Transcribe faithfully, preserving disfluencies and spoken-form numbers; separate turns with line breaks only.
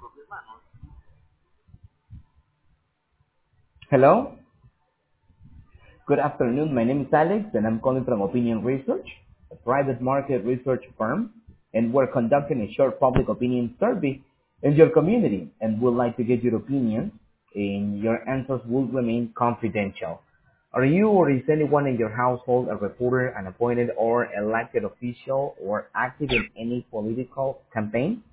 Hello. Good afternoon. My name is Alex, and I'm calling from Opinion Research, a private market research firm, and we're conducting a short public opinion survey in your community, and would like to get your opinion, and your answers will remain confidential. Are you or is anyone in your household a reporter, an appointed or elected official, or active in any political campaign?